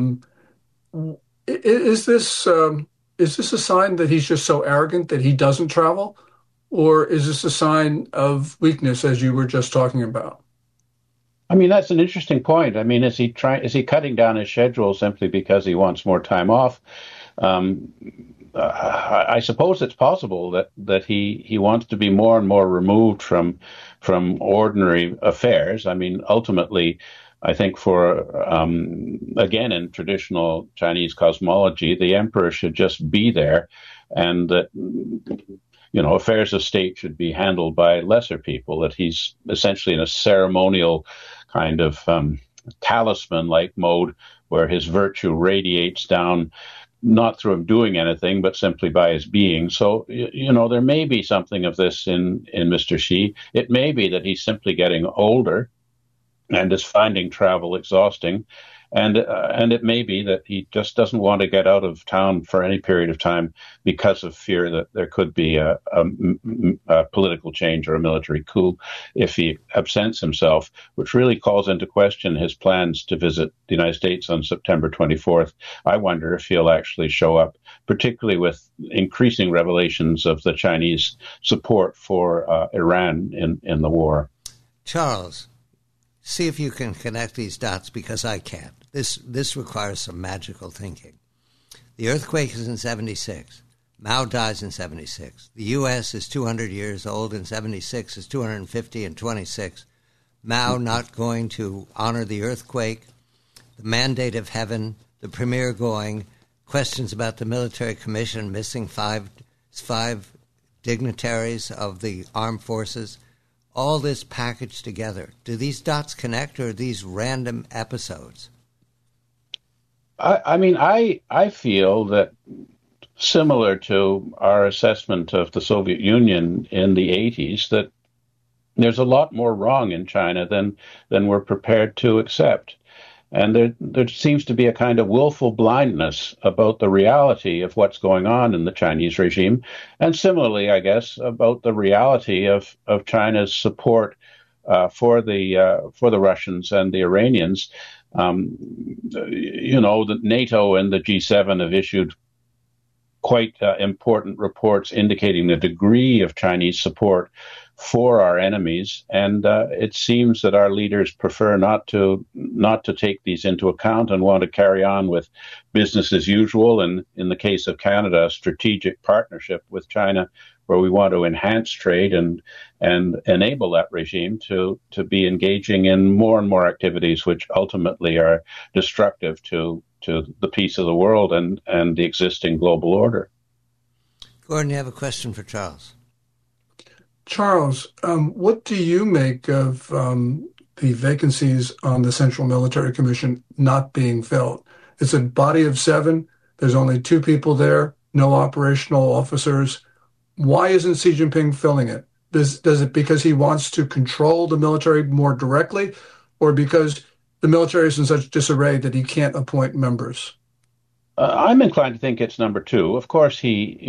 Is this a sign that he's just so arrogant that he doesn't travel? Or is this a sign of weakness, as you were just talking about?
I mean, that's an interesting point. I mean, is he cutting down his schedule simply because he wants more time off? I suppose it's possible that he wants to be more and more removed from ordinary affairs. I mean, ultimately, I think again, in traditional Chinese cosmology, the emperor should just be there, and that affairs of state should be handled by lesser people, that he's essentially in a ceremonial kind of talisman-like mode where his virtue radiates down, not through him doing anything, but simply by his being. So, there may be something of this in Mr. Xi. It may be that he's simply getting older and is finding travel exhausting. And it may be that he just doesn't want to get out of town for any period of time because of fear that there could be a political change or a military coup if he absents himself, which really calls into question his plans to visit the United States on September 24th. I wonder if he'll actually show up, particularly with increasing revelations of the Chinese support for Iran in the war.
Charles, see if you can connect these dots, because I can't. This requires some magical thinking. The earthquake is in 76. Mao dies in 76. The U.S. is 200 years old, and 76 is 250 and 26. Mao not going to honor the earthquake, the mandate of heaven, the premier going, questions about the military commission missing five dignitaries of the armed forces, all this packaged together. Do these dots connect, or are these random episodes?
I feel that, similar to our assessment of the Soviet Union in the 80s, that there's a lot more wrong in China than we're prepared to accept. And there seems to be a kind of willful blindness about the reality of what's going on in the Chinese regime. And similarly, I guess, about the reality of China's support for the Russians and the Iranians. The NATO and the G7 have issued quite important reports indicating the degree of Chinese support for our enemies, and it seems that our leaders prefer not to take these into account and want to carry on with business as usual. And in the case of Canada, a strategic partnership with China, where we want to enhance trade and enable that regime to be engaging in more and more activities which ultimately are destructive to the peace of the world and the existing global order.
Gordon, you have a question for Charles.
Charles, what do you make of the vacancies on the Central Military Commission not being filled? It's a body of 7. There's only 2 people there, no operational officers. Why isn't Xi Jinping filling it? Does it because he wants to control the military more directly, or because the military is in such disarray that he can't appoint members?
I'm inclined to think it's number 2. Of course, he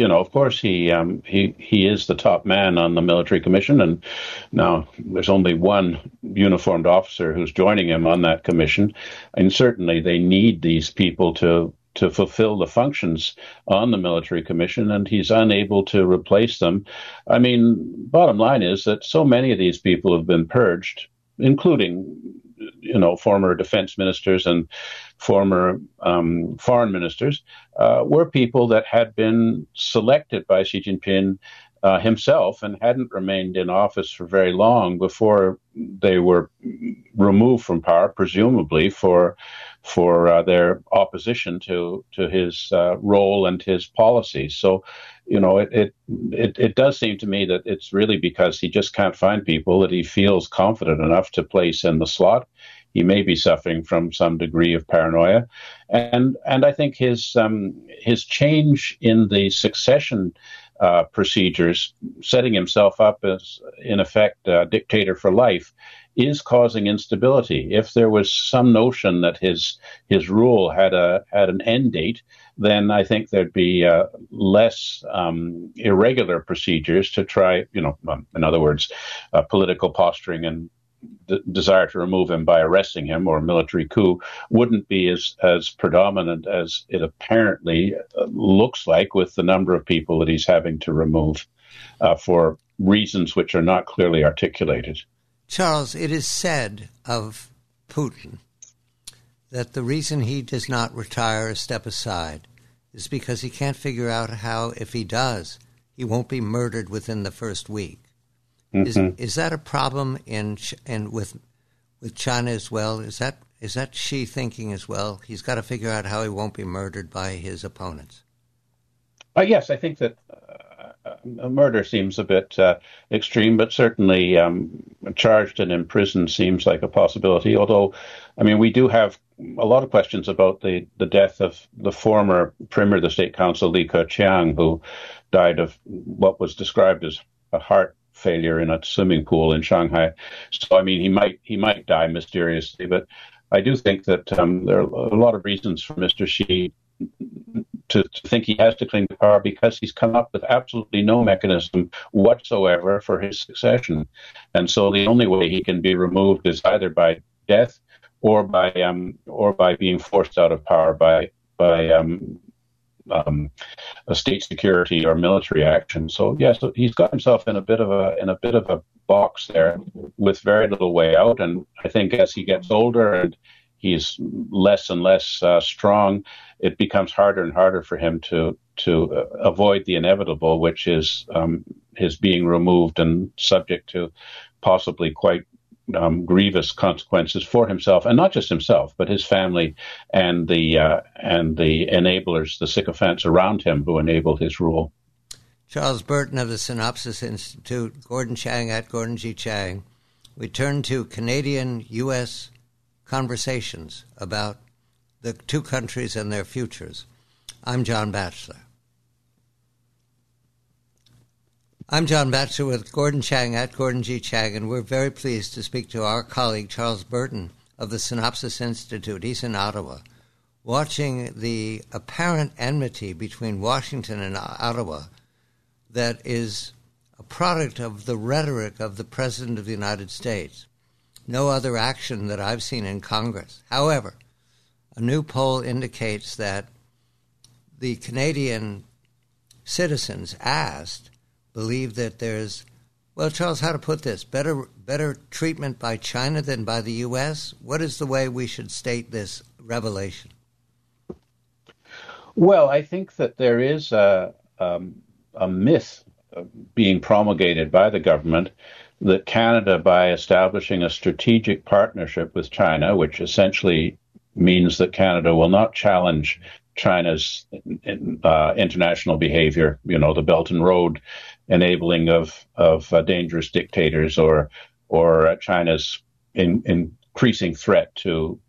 is the top man on the military commission, and now there's only one uniformed officer who's joining him on that commission, and certainly they need these people to fulfill the functions on the military commission, and he's unable to replace them. I mean, bottom line is that so many of these people have been purged, including former defense ministers and former foreign ministers, were people that had been selected by Xi Jinping himself and hadn't remained in office for very long before they were removed from power, presumably for their opposition to his role and his policies. So, it does seem to me that it's really because he just can't find people that he feels confident enough to place in the slot. He may be suffering from some degree of paranoia, and I think his change in the succession procedures, setting himself up as, in effect, a dictator for life, is causing instability. If there was some notion that his rule had an end date, then I think there'd be less irregular procedures to try, in other words, political posturing and desire to remove him by arresting him, or a military coup, wouldn't be as predominant as it apparently looks like, with the number of people that he's having to remove for reasons which are not clearly articulated.
Charles, it is said of Putin that the reason he does not retire or step aside is because he can't figure out how, if he does, he won't be murdered within the first week. Mm-hmm. Is that a problem with China as well? Is that Xi thinking as well? He's got to figure out how he won't be murdered by his opponents.
Yes, I think that murder seems a bit extreme, but certainly charged and imprisoned seems like a possibility. Although, we do have a lot of questions about the death of the former Premier of the State Council, Li Keqiang, who died of what was described as a heart failure in a swimming pool in Shanghai. So, he might die mysteriously, but I do think that there are a lot of reasons for Mr. Xi to think he has to cling to power, because he's come up with absolutely no mechanism whatsoever for his succession. And so the only way he can be removed is either by death or by being forced out of power by a state security or military action. So yes, he's got himself in a bit of a box there with very little way out. And I think as he gets older and he's less and less strong, it becomes harder and harder for him to avoid the inevitable, which is his being removed and subject to possibly quite grievous consequences for himself, and not just himself, but his family and the enablers, the sycophants around him who enable his rule.
Charles Burton of the Synopsys Institute, Gordon Chang at Gordon G. Chang. We turn to Canadian-U.S. conversations about the two countries and their futures. I'm John Batchelor. I'm John Batchelor with Gordon Chang at Gordon G. Chang, and we're very pleased to speak to our colleague Charles Burton of the Synopsys Institute. He's in Ottawa, watching the apparent enmity between Washington and Ottawa that is a product of the rhetoric of the President of the United States. No other action that I've seen in Congress. However, a new poll indicates that the Canadian citizens asked believe that there's, well, Charles, how to put this, better treatment by China than by the U.S.? What is the way we should state this revelation?
Well, I think that there is a myth being promulgated by the government that Canada, by establishing a strategic partnership with China, which essentially means that Canada will not challenge China's international behavior, the Belt and Road enabling of dangerous dictators, or China's increasing threat to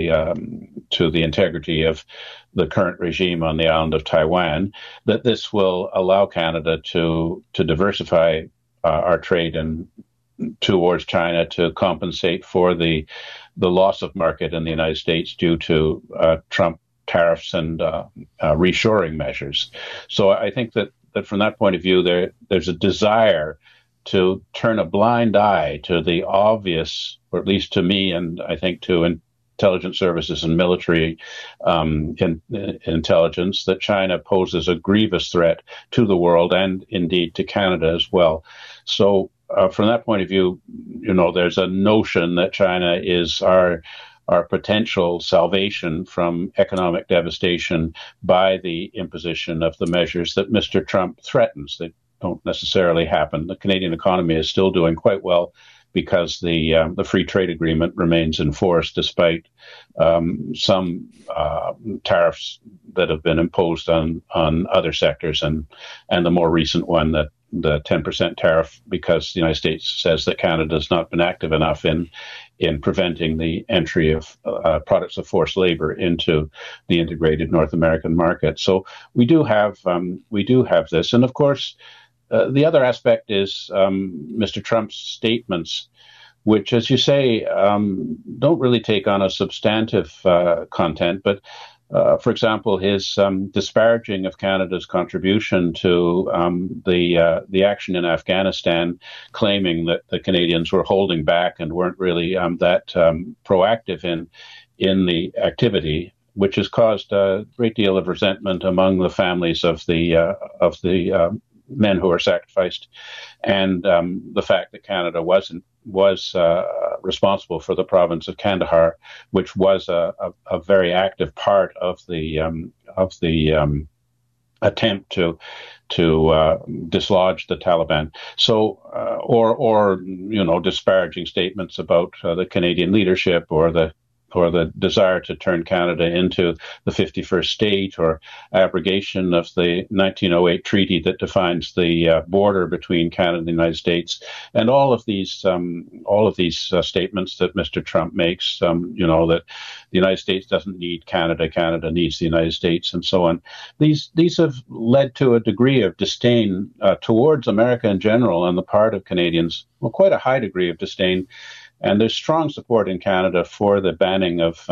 the integrity of the current regime on the island of Taiwan, that this will allow Canada to diversify our trade towards China to compensate for the loss of market in the United States due to Trump tariffs and reshoring measures. So I think that from that point of view, there's a desire to turn a blind eye to the obvious, or at least to me, and I think to intelligence services and military intelligence, that China poses a grievous threat to the world and indeed to Canada as well. So from that point of view, there's a notion that China is our potential salvation from economic devastation by the imposition of the measures that Mr. Trump threatens. They don't necessarily happen. The Canadian economy is still doing quite well because the free trade agreement remains in force despite some tariffs that have been imposed on other sectors, and the more recent one, that the 10% tariff, because the United States says that Canada has not been active enough in preventing the entry of products of forced labor into the integrated North American market. So we do have this, and of course, the other aspect is Mr. Trump's statements, which, as you say, don't really take on a substantive content, but for example, his disparaging of Canada's contribution to the action in Afghanistan, claiming that the Canadians were holding back and weren't really that proactive in the activity, which has caused a great deal of resentment among the families of the men who were sacrificed, and the fact that Canada was responsible for the province of Kandahar, which was a very active part of the attempt to dislodge the Taliban. So, or disparaging statements about the Canadian leadership, or the desire to turn Canada into the 51st state, or abrogation of the 1908 treaty that defines the border between Canada and the United States, and all of these statements that Mr. Trump makes, that the United States doesn't need Canada, Canada needs the United States, and so on. These have led to a degree of disdain towards America in general on the part of Canadians, well, quite a high degree of disdain. And there's strong support in Canada for the banning of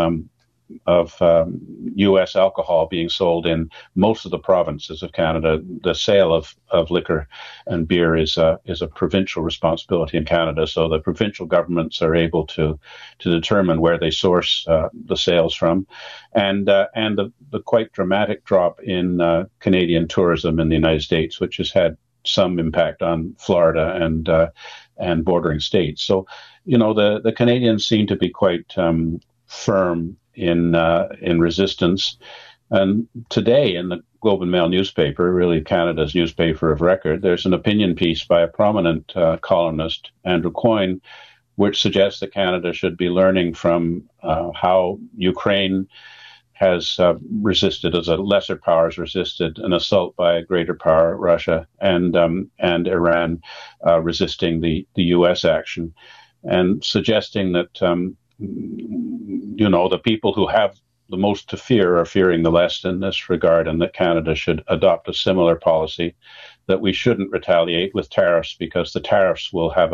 U.S. alcohol being sold in most of the provinces of Canada. The sale of liquor and beer is a provincial responsibility in Canada, so the provincial governments are able to determine where they source the sales from, and the quite dramatic drop in Canadian tourism in the United States, which has had some impact on Florida and bordering states. So, the Canadians seem to be quite firm in resistance. And today in the Globe and Mail newspaper, really Canada's newspaper of record, there's an opinion piece by a prominent columnist, Andrew Coyne, which suggests that Canada should be learning from how Ukraine has resisted, as a lesser power has resisted an assault by a greater power, Russia, and Iran resisting the U.S. action, and suggesting that the people who have the most to fear are fearing the less in this regard, and that Canada should adopt a similar policy, that we shouldn't retaliate with tariffs because the tariffs will have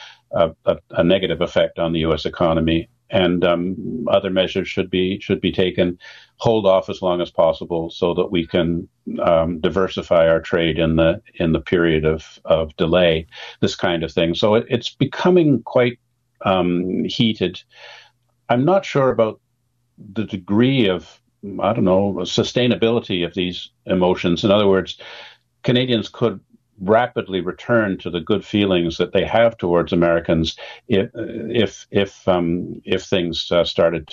a negative effect on the U.S. economy, and other measures should be taken, hold off as long as possible so that we can diversify our trade in the period of delay, this kind of thing. So it's becoming quite heated. I'm not sure about the degree of, sustainability of these emotions. In other words, Canadians could rapidly return to the good feelings that they have towards Americans if things started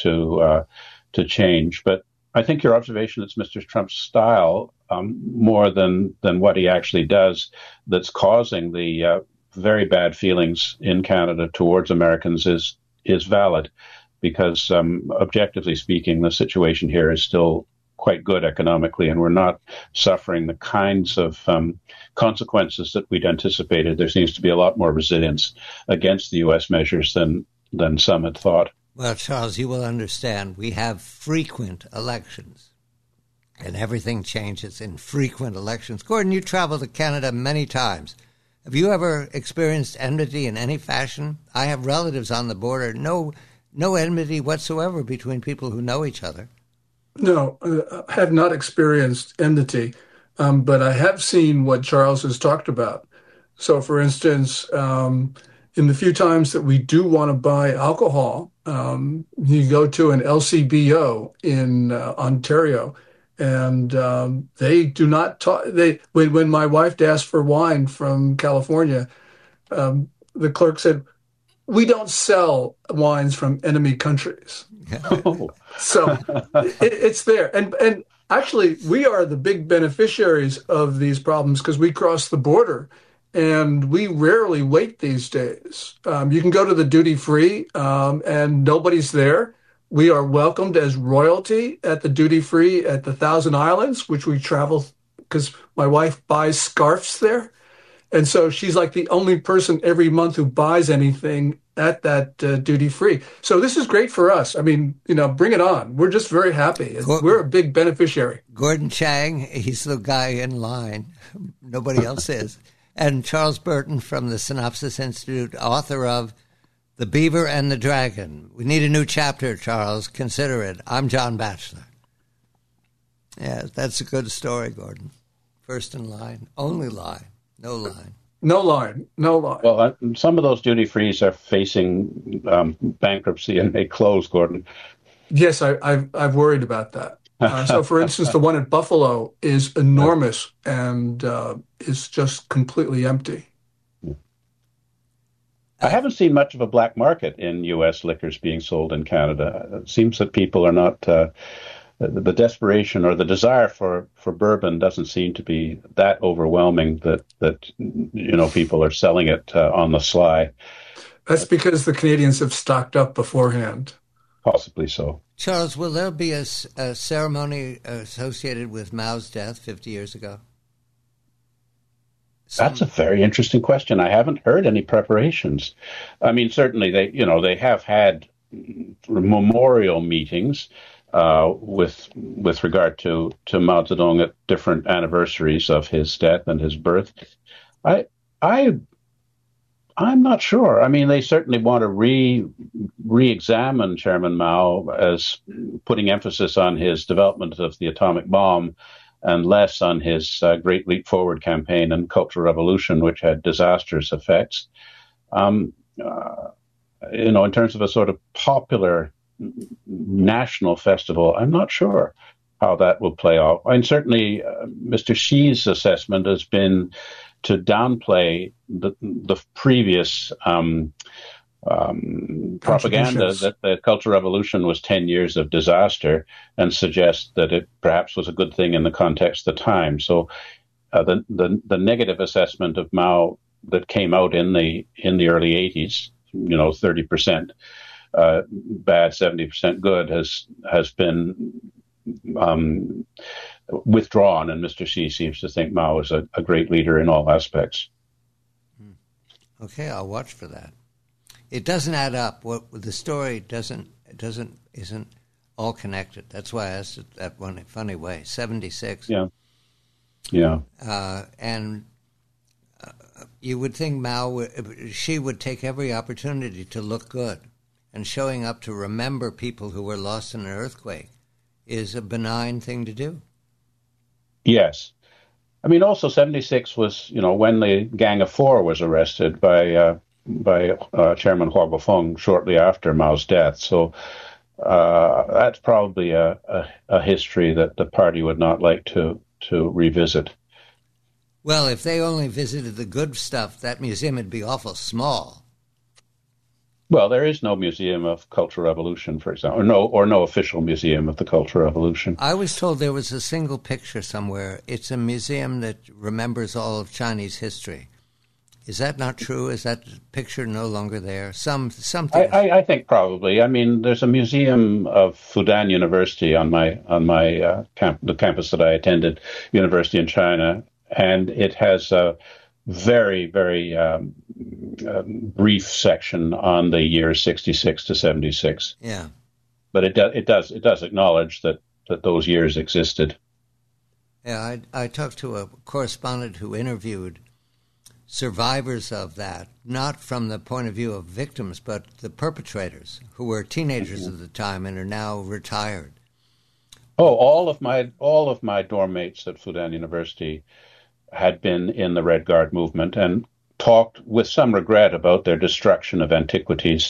to change. But I think your observation, it's Mr. Trump's style more than what he actually does that's causing the very bad feelings in Canada towards Americans is valid, because objectively speaking, the situation here is still quite good economically, and we're not suffering the kinds of consequences that we'd anticipated. There seems to be a lot more resilience against the U.S. measures than some had thought.
Well, Charles, you will understand we have frequent elections, and everything changes in frequent elections. Gordon, you traveled to Canada many times. Have you ever experienced enmity in any fashion? I have relatives on the border. No enmity whatsoever between people who know each other.
No, I have not experienced enmity, but I have seen what Charles has talked about. So, for instance, in the few times that we do want to buy alcohol, you go to an LCBO in Ontario, and they do not talk. When my wife asked for wine from California, the clerk said, "We don't sell wines from enemy countries."
Oh.
So it's there. And actually, we are the big beneficiaries of these problems because we cross the border and we rarely wait these days. You can go to the duty free and nobody's there. We are welcomed as royalty at the duty free at the Thousand Islands, which we travel because my wife buys scarves there. And so she's like the only person every month who buys anything at that duty free. So this is great for us. I mean, bring it on. We're just very happy. We're a big beneficiary.
Gordon Chang, he's the guy in line. Nobody else is. And Charles Burton from the Synopsis Institute, author of The Beaver and the Dragon. We need a new chapter, Charles. Consider it. I'm John Batchelor. Yeah, that's a good story, Gordon. First in line. Only line. No line.
No line.
Well, some of those duty-frees are facing bankruptcy and may close, Gordon.
Yes, I've worried about that. So, for instance, the one at Buffalo is enormous and is just completely empty.
I haven't seen much of a black market in U.S. liquors being sold in Canada. It seems that people are not... the desperation or the desire for bourbon doesn't seem to be that overwhelming that people are selling it on the sly.
That's because the Canadians have stocked up beforehand.
Possibly so.
Charles, will there be a ceremony associated with Mao's death 50 years ago?
That's a very interesting question. I haven't heard any preparations. I mean, certainly they have had memorial meetings with regard to Mao Zedong at different anniversaries of his death and his birth. I I'm not sure. I mean, they certainly want to re-examine Chairman Mao as putting emphasis on his development of the atomic bomb and less on his Great Leap Forward campaign and Cultural Revolution, which had disastrous effects. In terms of a sort of popular national festival, I'm not sure how that will play out. And certainly Mr. Xi's assessment has been to downplay the previous propaganda that the Cultural Revolution was 10 years of disaster and suggest that it perhaps was a good thing in the context of the time. So the negative assessment of Mao that came out in the early 80s, 30% bad, 70% good, has been withdrawn, and Mr. Xi seems to think Mao is a great leader in all aspects.
Okay, I'll watch for that. It doesn't add up. What the story isn't all connected. That's why I asked it that one funny way. 76.
Yeah.
And you would think Xi would take every opportunity to look good, and showing up to remember people who were lost in an earthquake is a benign thing to do.
Yes. I mean, also 76 was, when the Gang of Four was arrested by Chairman Hua Guofeng shortly after Mao's death. So that's probably a history that the party would not like to revisit.
Well, if they only visited the good stuff, that museum would be awful small.
Well, there is no Museum of Cultural Revolution, for example, or no official Museum of the Cultural Revolution.
I was told there was a single picture somewhere. It's a museum that remembers all of Chinese history. Is that not true? Is that picture no longer there? Something.
I think probably. I mean, there's a museum of Fudan University on the campus that I attended, University in China, and it has a very, very brief section on the years 66 to 76.
Yeah,
but it does acknowledge that those years existed.
Yeah, I talked to a correspondent who interviewed survivors of that, not from the point of view of victims, but the perpetrators who were teenagers at the time and are now retired.
Oh, all of my dorm mates at Fudan University had been in the Red Guard movement and talked with some regret about their destruction of antiquities,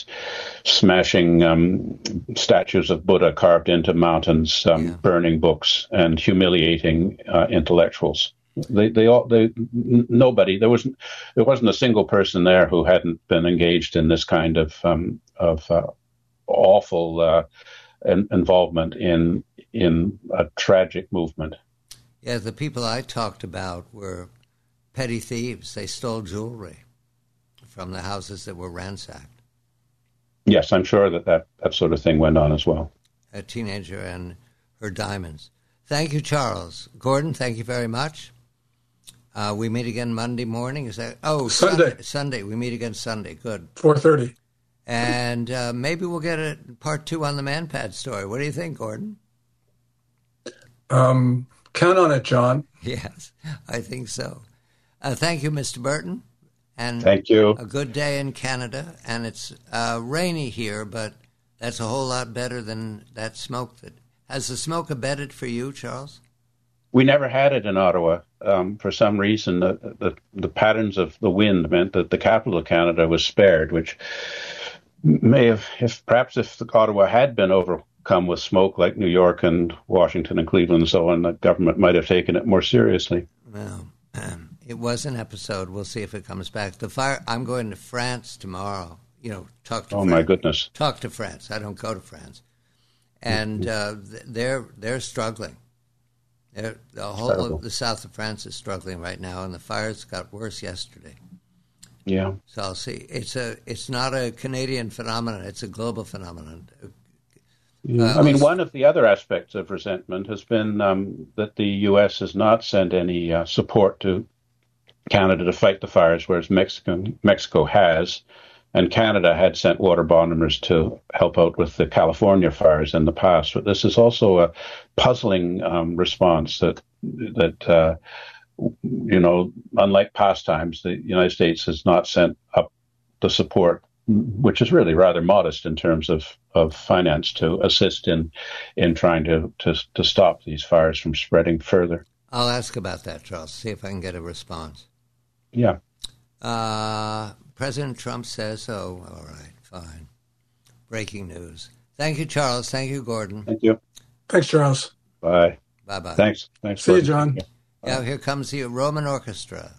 smashing statues of Buddha carved into mountains, burning books, and humiliating intellectuals. There wasn't a single person there who hadn't been engaged in this kind of awful involvement in a tragic movement.
Yeah, the people I talked about were petty thieves. They stole jewelry from the houses that were ransacked.
Yes, I'm sure that sort of thing went on as well.
A teenager and her diamonds. Thank you, Charles. Gordon, thank you very much. We meet again Monday morning. Is that
Sunday?
Sunday. We meet again Sunday. Good.
4:30.
And maybe we'll get a part 2 on the ManPad story. What do you think, Gordon?
Count on it, John.
Yes, I think so. Thank you, Mr. Burton. And
thank you.
A good day in Canada. And it's rainy here, but that's a whole lot better than that smoke. Has the smoke abated for you, Charles?
We never had it in Ottawa. For some reason, the patterns of the wind meant that the capital of Canada was spared, which may have, if Ottawa had been overcome with smoke like New York and Washington and Cleveland and so on, the government might have taken it more seriously.
Well, it was an episode. We'll see if it comes back. The fire. I'm going to France tomorrow. Talk to.
Oh,
France.
My goodness!
Talk to France. I don't go to France, and they're struggling. The whole of the south of France is struggling right now, and the fires got worse yesterday.
Yeah.
So I'll see. It's not a Canadian phenomenon. It's a global phenomenon.
One of the other aspects of resentment has been that the U.S. has not sent any support to Canada to fight the fires, whereas Mexico has, and Canada had sent water bombers to help out with the California fires in the past. But this is also a puzzling response that unlike past times, the United States has not sent up the support, which is really rather modest in terms of finance, to assist in trying to stop these fires from spreading further.
I'll ask about that, Charles, see if I can get a response.
Yeah.
President Trump says so. All right, fine. Breaking news. Thank you, Charles. Thank you, Gordon.
Thank you.
Thanks, Charles.
Bye.
Bye-bye.
Thanks.
See you, John.
Yeah, here comes the Roman Orchestra.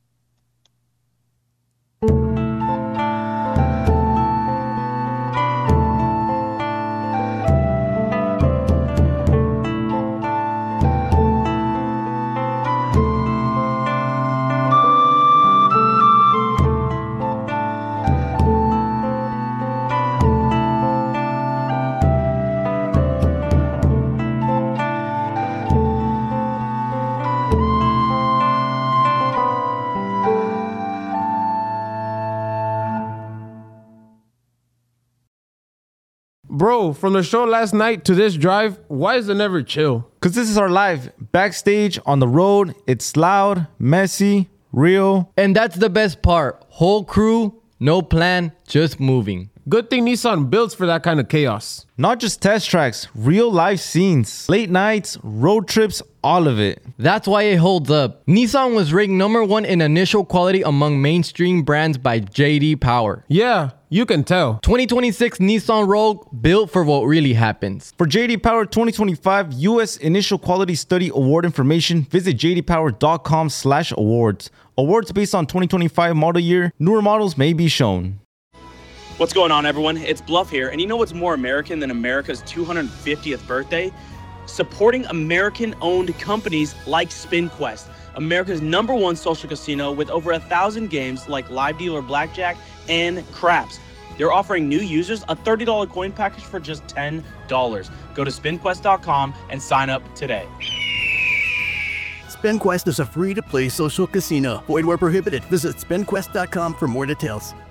Bro, from the show last night to this drive, why is it never chill?
Because this is our life. Backstage, on the road, it's loud, messy, real.
And that's the best part. Whole crew, no plan, just moving.
Good thing Nissan builds for that kind of chaos.
Not just test tracks, real life scenes, late nights, road trips, all of it.
That's why it holds up. Nissan was ranked #1 in initial quality among mainstream brands by J.D. Power.
Yeah, you can tell.
2026 Nissan Rogue, built for what really happens.
For J.D. Power 2025 U.S. Initial Quality Study Award information, visit jdpower.com/awards. Awards based on 2025 model year. Newer models may be shown.
What's going on, everyone? It's Bluff here, and you know what's more American than America's 250th birthday? Supporting American-owned companies like SpinQuest, America's #1 social casino with over 1,000 games like Live Dealer Blackjack and Craps. They're offering new users a $30 coin package for just $10. Go to SpinQuest.com and sign up today.
SpinQuest is a free-to-play social casino. Void where prohibited. Visit SpinQuest.com for more details.